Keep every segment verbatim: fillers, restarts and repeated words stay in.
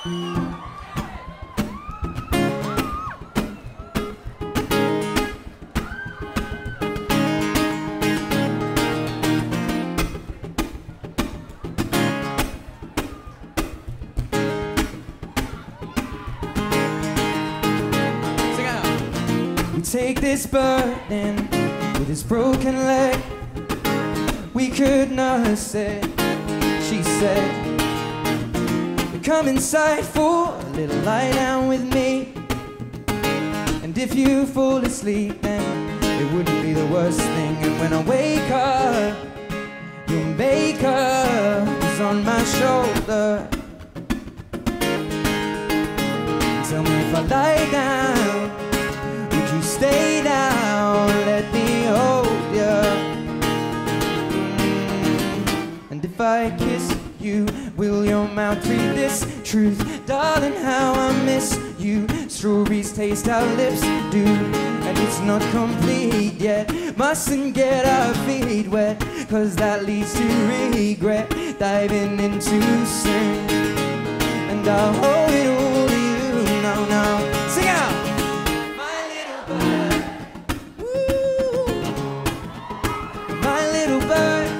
We take this burden with his broken leg. We could nurse it, she said. Come inside for a little lie down with me. And if you fall asleep, then it wouldn't be the worst thing. And when I wake up, your makeup is on my shoulder. Tell me if I lie down, would you stay down? Let me hold you. Mm. And if I kiss you, will your mouth read this truth? Darling, how I miss you. Strawberries taste our lips do, and it's not complete yet. Mustn't get our feet wet, cause that leads to regret. Diving in too soon, and I'll hold it all to you. Now, now, sing out! My little bird, woo, my little bird.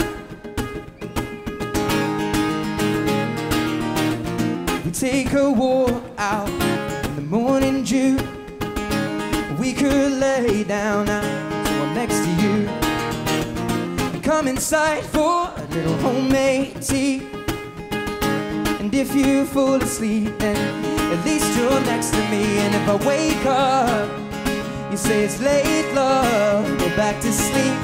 We take a walk out in the morning dew. We could lay down now, so I'm next to you. Come inside for a little homemade tea. And if you fall asleep, then at least you're next to me. And if I wake up, you say it's late, love, go back to sleep.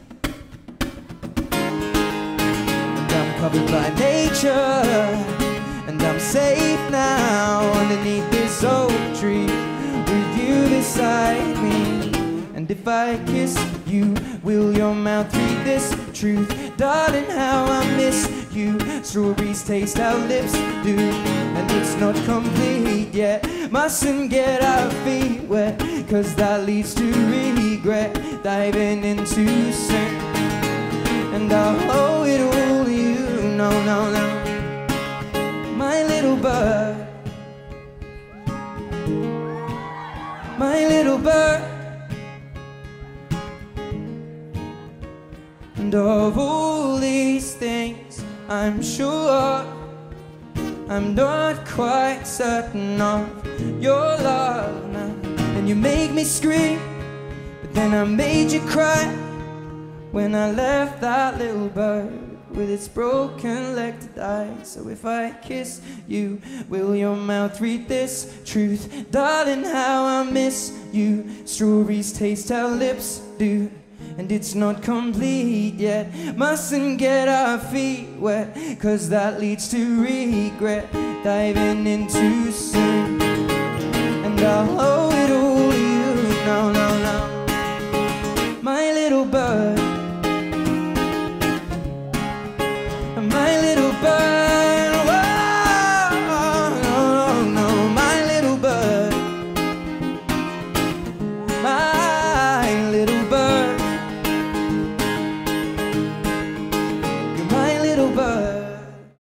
And I'm covered by nature, and I'm safe now underneath this oak tree with you beside me. And if I kiss you, will your mouth read this truth? Darling, how I miss you. Strawberries taste our lips do, and it's not complete yet. Mustn't get our feet wet, cause that leads to regret. Diving in too soon, and I'll owe it all to you. No, no, no. My little bird, my little bird. And of all these things, I'm sure I'm not quite certain of your love now. And you make me scream, but then I made you cry when I left that little bird with its broken leg to die. So if I kiss you, will your mouth read this truth? Darling, how I miss you. Strawberries taste our lips do, and it's not complete yet. Mustn't get our feet wet, cause that leads to regret. Diving in too soon, and I'll owe it all to you. No, no, no.